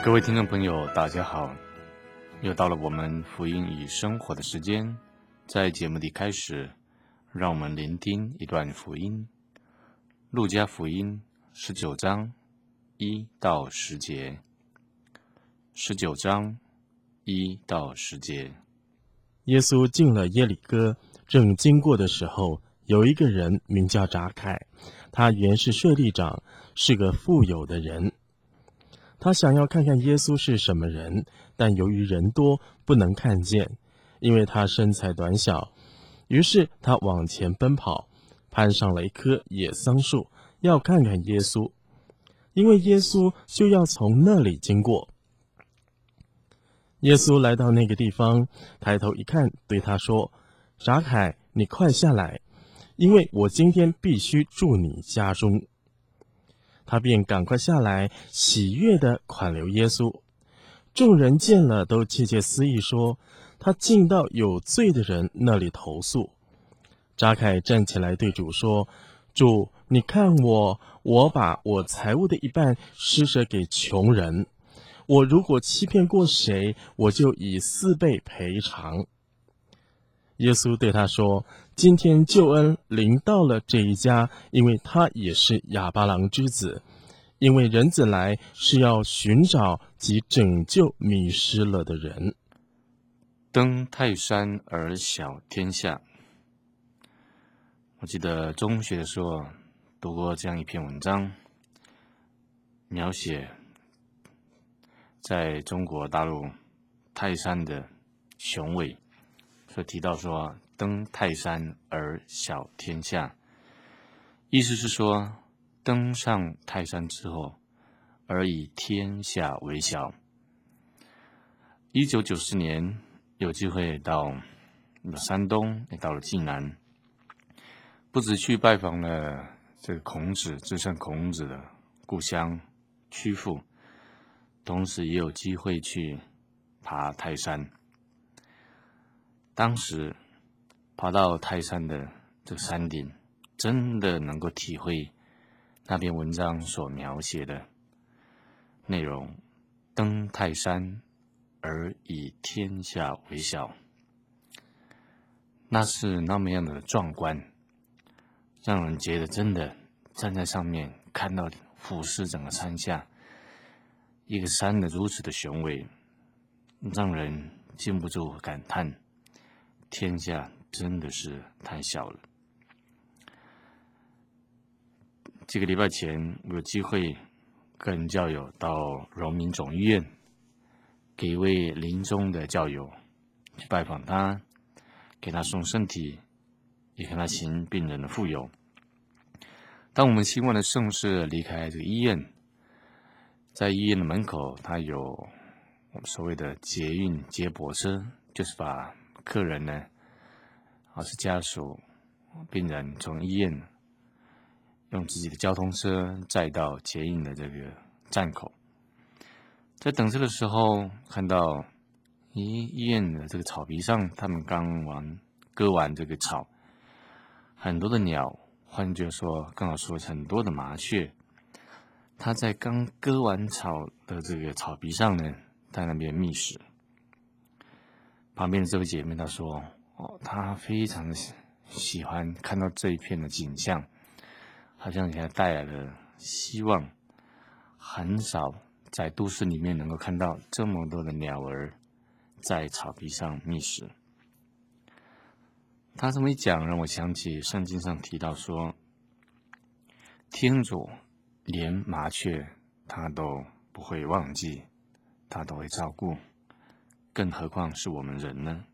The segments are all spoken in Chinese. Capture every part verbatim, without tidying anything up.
各位听众朋友，大家好，又到了我们福音与生活的时间。在节目的开始，让我们聆听一段福音。路加福音十九章一到十节。十九章一到十节。 耶稣进了耶里哥，正经过的时候，有一个人名叫扎凯，他原是税吏长，是个富有的人。他想要看看耶稣是什么人，但由于人多，不能看见，因为他身材短小。于是他往前奔跑，攀上了一棵野桑树，要看看耶稣，因为耶稣就要从那里经过。耶稣来到那个地方，抬头一看，对他说：“扎凯，你快下来，因为我今天必须住你家中。”他便赶快下来，喜悦地款留耶稣。众人见了，都窃窃私议说，他进到有罪的人那里投宿。扎凯站起来对主说：“主，你看我，我把我财物的一半施舍给穷人。我如果欺骗过谁，我就以四倍赔偿。”耶稣对他说：“今天救恩临到了这一家，因为他也是亚巴郎之子。因为人子来是要寻找及拯救迷失了的人。” 登泰山而小天下。我记得中学的时候读过这样一篇文章，描写在中国大陆泰山的雄伟，所提到说登泰山而小天下，意思是说登上泰山之后而以天下为小。一九九四年有机会到山东，也到了济南，不止去拜访了这个孔子至圣孔子的故乡曲阜，同时也有机会去爬泰山。当时爬到泰山的这个山顶，真的能够体会那篇文章所描写的内容，登泰山而以天下为小，那是那么样的壮观，让人觉得真的站在上面看到俯视整个山下，一个山的如此的雄伟，让人禁不住感叹，天下真的是太小了。几个礼拜前，我有机会跟教友到荣民总医院，给一位临终的教友去拜访他，给他送圣体，也给他行病人的傅油。当我们希望的圣事离开这个医院，在医院的门口，他有我们所谓的捷运接驳车，就是把客人呢，或是家属、病人从医院用自己的交通车载到捷运的这个站口。在等车的时候，看到医医院的这个草皮上，他们刚完割完这个草，很多的鸟，换句话说，更好说很多的麻雀，它在刚割完草的这个草皮上呢，在那边觅食。旁边的这位姐妹她说，哦，她非常的喜欢看到这一片的景象，好像给她带来了希望。很少在都市里面能够看到这么多的鸟儿在草皮上觅食。他这么一讲，让我想起圣经上提到说，天主连麻雀他都不会忘记，他都会照顾，更何况是我们人呢？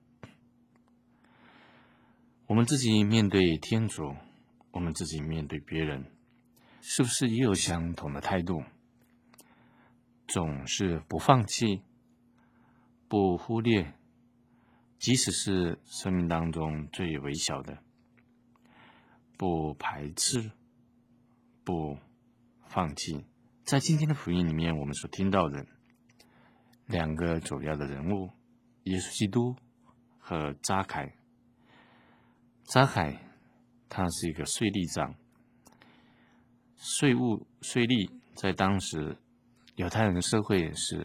我们自己面对天主，我们自己面对别人，是不是也有相同的态度？总是不放弃，不忽略，即使是生命当中最微小的，不排斥，不放弃。在今天的福音里面，我们所听到的两个主要的人物，耶稣基督和扎凯。扎凯他是一个税吏长，税务税吏在当时犹太人的社会是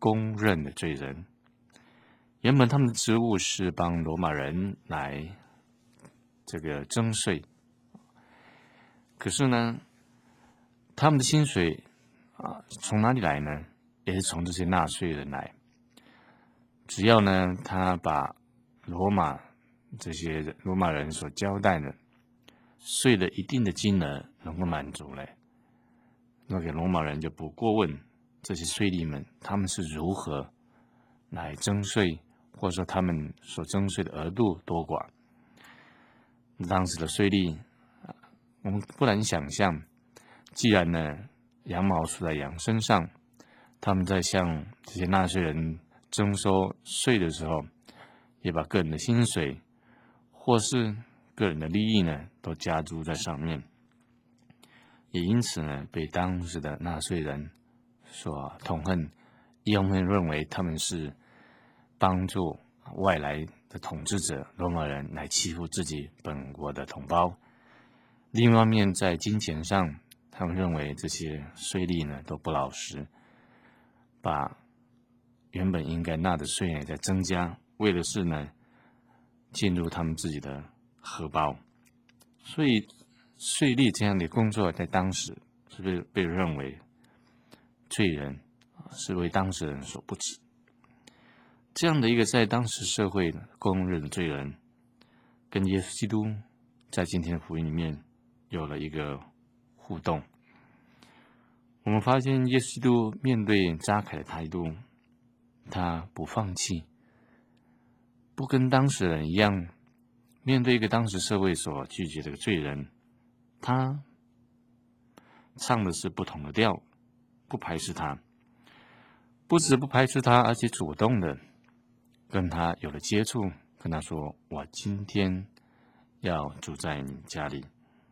公认的罪人。原本他们的职务是帮罗马人来这个征税，可是呢，他们的薪水啊，从哪里来呢？也是从这些纳税人来。只要呢，他把罗马这些罗马人所交代的税的一定的金额能够满足了，那个罗马人就不过问这些税吏们他们是如何来征税，或者说他们所征税的额度多寡。当时的税吏，我们不难想象，既然呢羊毛出在羊身上，他们在向这些纳税人征收税的时候，也把个人的薪水或是个人的利益呢都加注在上面，也因此呢被当时的纳税人所痛恨，一方面认为他们是帮助外来的统治者罗马人来欺负自己本国的同胞，另一方面在金钱上，他们认为这些税吏呢都不老实，把原本应该纳的税呢在增加，为的是呢进入他们自己的荷包。所以税吏这样的工作在当时是被被认为罪人，是为当事人所不齿。这样的一个在当时社会公认的罪人，跟耶稣基督在今天的福音里面有了一个互动。我们发现耶稣基督面对扎凯的态度，他不放弃，不跟当时人一样，面对一个当时社会所拒绝的罪人，他唱的是不同的调，不排斥他，不止不排斥他，而且主动的跟他有了接触，跟他说：“我今天要住在你家里。”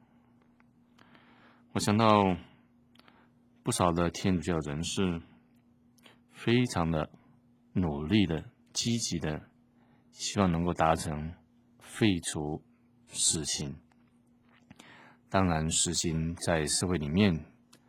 我想到不少的天主教人士非常的努力的、积极的，希望能够达成废除死刑。当然，死刑在社会里面，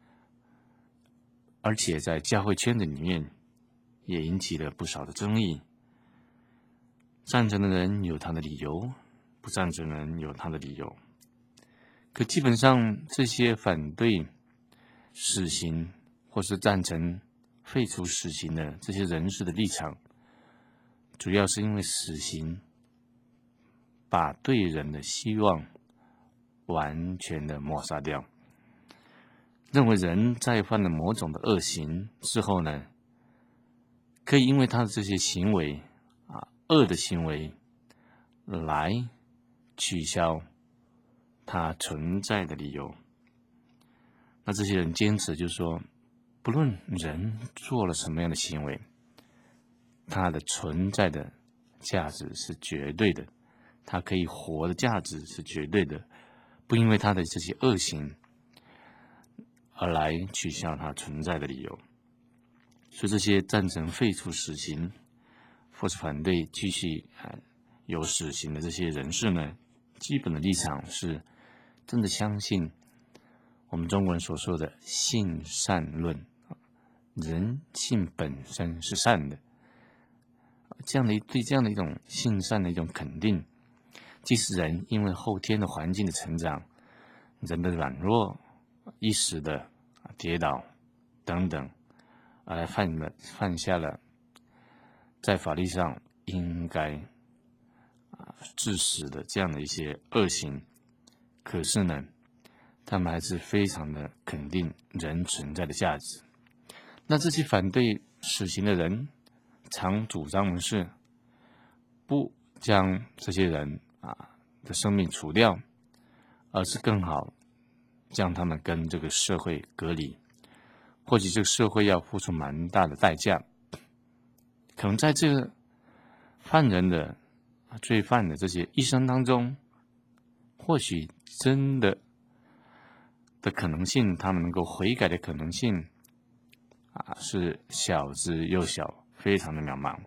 而且在教会圈子里面，也引起了不少的争议。赞成的人有他的理由，不赞成的人有他的理由。可基本上，这些反对死刑或是赞成废除死刑的这些人士的立场，主要是因为死刑把对人的希望完全的抹杀掉，认为人在犯了某种的恶行之后呢，可以因为他的这些行为啊恶的行为来取消他存在的理由。那这些人坚持就是说，不论人做了什么样的行为，他的存在的价值是绝对的，他可以活的价值是绝对的，不因为他的这些恶行而来取消他存在的理由。所以这些赞成废除死刑或是反对继续有死刑的这些人士呢，基本的立场是真的相信我们中国人所说的性善论，人性本身是善的，这样的对这样的一种性善的一种肯定，即使人因为后天的环境的成长，人的软弱、一时的跌倒等等，而犯了犯下了在法律上应该致死的这样的一些恶行，可是呢，他们还是非常的肯定人存在的价值。那这些反对死刑的人，常主张的是不将这些人啊的生命除掉，而是更好将他们跟这个社会隔离。或许这个社会要付出蛮大的代价，可能在这个犯人的罪犯的这些一生当中，或许真的的可能性，他们能够悔改的可能性啊，是小之又小，非常的渺茫。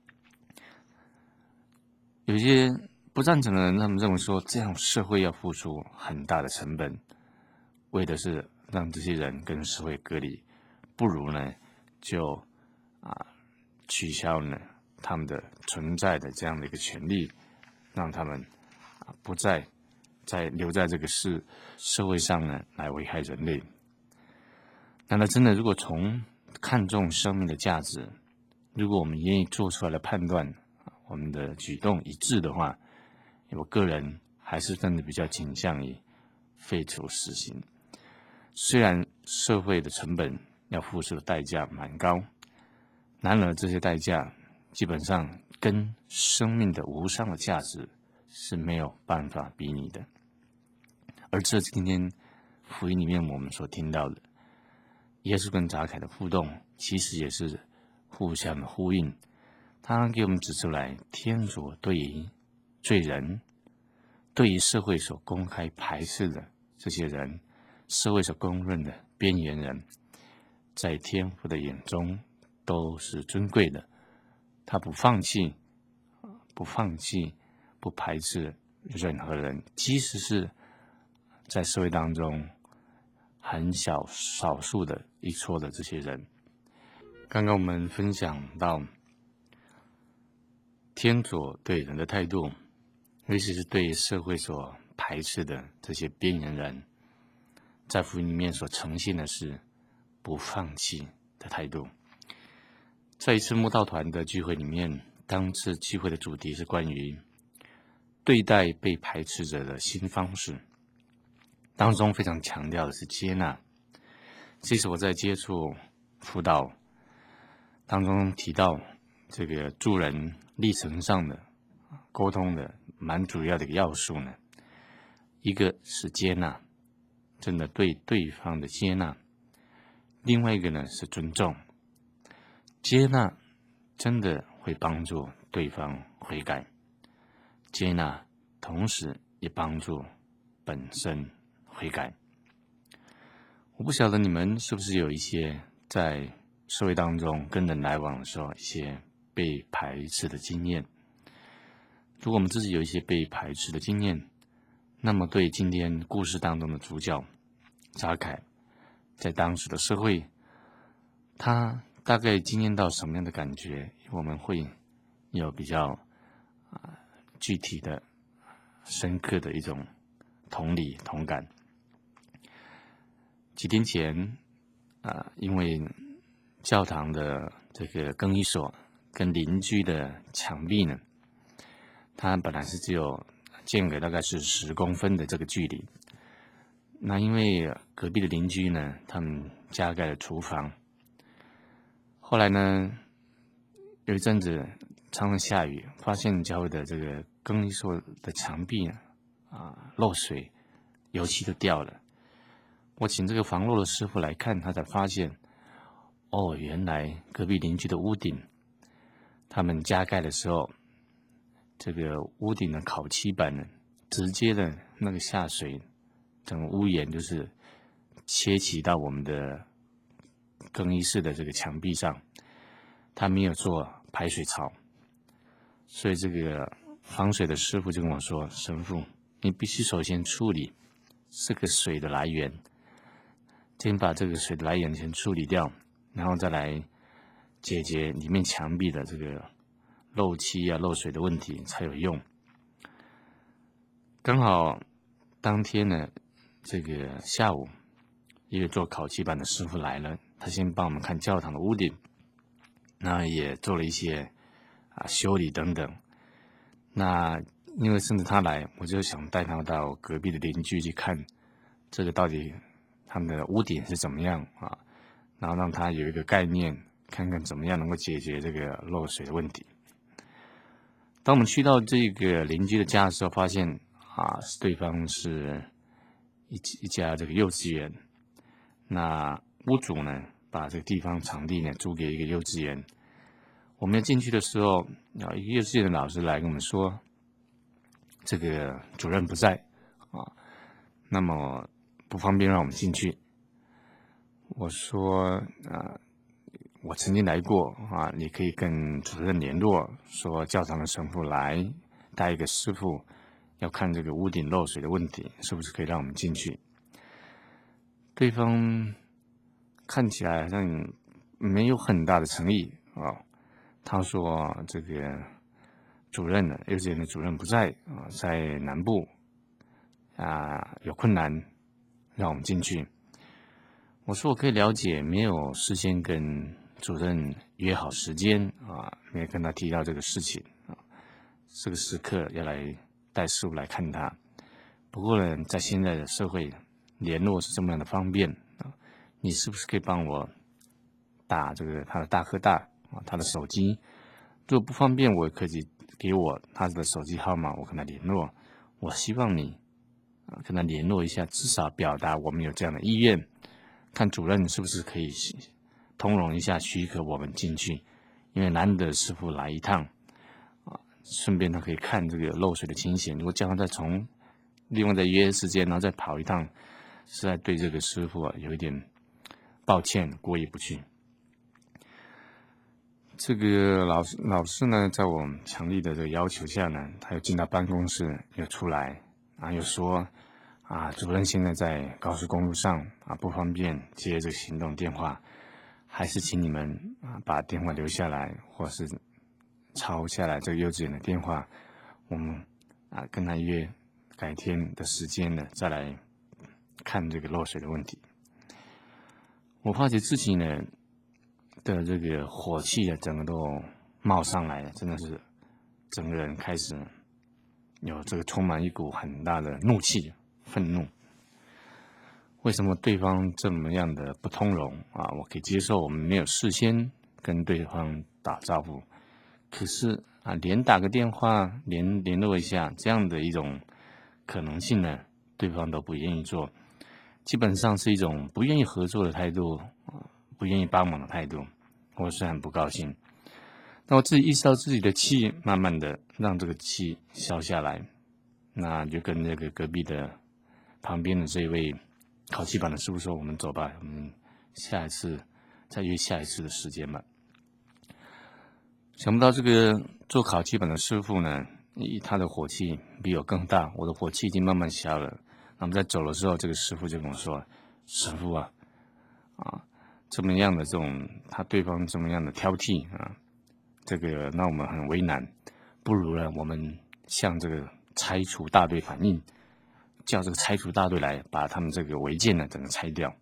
有些不赞成的人，他们认为说，这样社会要付出很大的成本，为的是让这些人跟社会隔离，不如呢就啊取消呢他们的存在的这样的一个权利，让他们啊不再再留在这个世社会上呢来危害人类。难道真的如果从看重生命的价值，如果我们愿意做出来的判断，我们的举动一致的话，我个人还是真的比较倾向于废除死刑。虽然社会的成本要付出的代价蛮高，然而这些代价基本上跟生命的无上的价值是没有办法比拟的。而这今天福音里面我们所听到的耶稣跟匝凯的互动，其实也是互相的呼应。他给我们指出来，天主对于罪人，对于社会所公开排斥的这些人，社会所公认的边缘人，在天父的眼中都是尊贵的。他不放弃，不放弃，不排斥任何人，即使是在社会当中很小少数的一撮的这些人。刚刚我们分享到天主对人的态度，尤其是对社会所排斥的这些边缘人，在福音里面所呈现的是不放弃的态度。在一次慕道团的聚会里面，当次聚会的主题是关于对待被排斥者的新方式，当中非常强调的是接纳。其实我在接触辅导当中提到，这个助人历程上的沟通的蛮主要的一个要素呢，一个是接纳，真的对对方的接纳；另外一个呢是尊重。接纳真的会帮助对方悔改，接纳同时也帮助本身悔改。我不晓得你们是不是有一些在社会当中跟人来往的时候一些被排斥的经验。如果我们自己有一些被排斥的经验，那么对今天故事当中的主角匝凯，在当时的社会，他大概经验到什么样的感觉，我们会有比较、呃、具体的深刻的一种同理同感。几天前啊、呃，因为教堂的这个更衣所跟邻居的墙壁呢，它本来是只有间隔大概是十公分的这个距离。那因为隔壁的邻居呢，他们加盖了厨房，后来呢，有一阵子常常下雨，发现教会的这个更衣所的墙壁啊、呃、漏水，油漆都掉了。我请这个防漏的师傅来看，他才发现，哦，原来隔壁邻居的屋顶，他们加盖的时候，这个屋顶的烤漆板呢，直接的那个下水，整个屋檐就是切起到我们的更衣室的这个墙壁上，他没有做排水槽，所以这个防水的师傅就跟我说：“神父，你必须首先处理这个水的来源，先把这个水的来源先处理掉，然后再来解决里面墙壁的这个漏漆啊、漏水的问题才有用。”刚好当天呢，这个下午，一个做烤漆板的师傅来了，他先帮我们看教堂的屋顶，那也做了一些啊修理等等。那因为甚至他来，我就想带他到隔壁的邻居去看，这个到底他们的屋顶是怎么样啊，然后让他有一个概念，看看怎么样能够解决这个漏水的问题。当我们去到这个邻居的家的时候，发现啊，对方是一一家这个幼稚园。那屋主呢，把这个地方场地呢租给一个幼稚园。我们要进去的时候，啊，一个幼稚园的老师来跟我们说，这个主任不在啊，那么不方便让我们进去。我说啊，我曾经来过啊，你可以跟主任联络，说教堂的神父来带一个师傅，要看这个屋顶漏水的问题，是不是可以让我们进去？对方看起来好像没有很大的诚意啊， 他说这个主任呢，幼稚园的主任不在啊，在南部啊有困难，让我们进去。我说我可以了解，没有事先跟主任约好时间啊，没有跟他提到这个事情啊，这个时刻要来带事物来看他。不过呢，在现在的社会，联络是这么样的方便啊，你是不是可以帮我打这个他的大哥大啊，他的手机？如果不方便，我也可以给我他的手机号码，我跟他联络。我希望你啊跟他联络一下，至少表达我们有这样的意愿，看主任是不是可以通融一下，许可我们进去。因为难得师父来一趟啊，顺便他可以看这个漏水的情形。如果叫他再从另外再约时间，然后再跑一趟，实在对这个师父啊有一点抱歉，过意不去。这个老师老师呢，在我们强力的这个要求下呢，他又进到办公室，又出来，啊，又说啊，主任现在在高速公路上啊，不方便接这个行动电话，还是请你们啊把电话留下来，或是抄下来这个幼稚园的电话，我们啊跟他约改天的时间呢，再来看这个漏水的问题。我发觉自己呢的这个火气啊，整个都冒上来了，真的是整个人开始有这个充满一股很大的怒气、愤怒。为什么对方这么样的不通融啊？我可以接受，我们没有事先跟对方打招呼，可是啊，连打个电话、连联络一下这样的一种可能性呢，对方都不愿意做，基本上是一种不愿意合作的态度啊，不愿意帮忙的态度，我是很不高兴。那我自己意识到自己的气，慢慢的让这个气消下来，那就跟这个隔壁的旁边的这位烤漆板的师傅说：“我们走吧，我们下一次再约下一次的时间吧。”想不到这个做烤漆板的师傅呢，他的火气比我更大，我的火气已经慢慢消了。那么在走的时候，这个师傅就跟我说：“师傅啊，啊，这么样的这种他对方这么样的挑剔啊，这个让我们很为难。不如呢，我们向这个拆除大队反映，叫这个拆除大队来把他们这个违建呢整个拆掉。”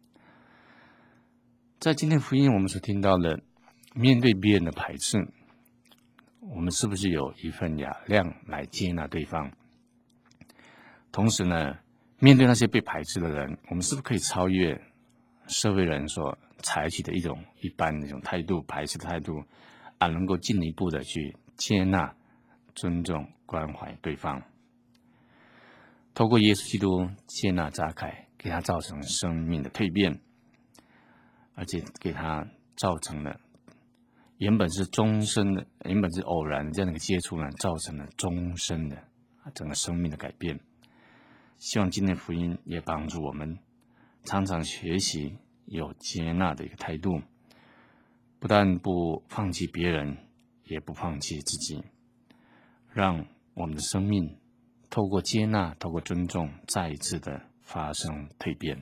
在今天福音我们所听到的，面对别人的排斥，我们是不是有一份雅量来接纳对方？同时呢，面对那些被排斥的人，我们是不是可以超越社会人所采取的一种一般的一种态度，排斥的态度，而能够进一步的去接纳、尊重、关怀对方？透过耶稣基督接纳扎凯，给他造成生命的蜕变，而且给他造成了原本是终身的、原本是偶然的这样的一个接触呢，造成了终身的整个生命的改变。希望今天的福音也帮助我们常常学习有接纳的一个态度，不但不放弃别人，也不放弃自己，让我们的生命透过接纳、透过尊重，再一次的发生蜕变。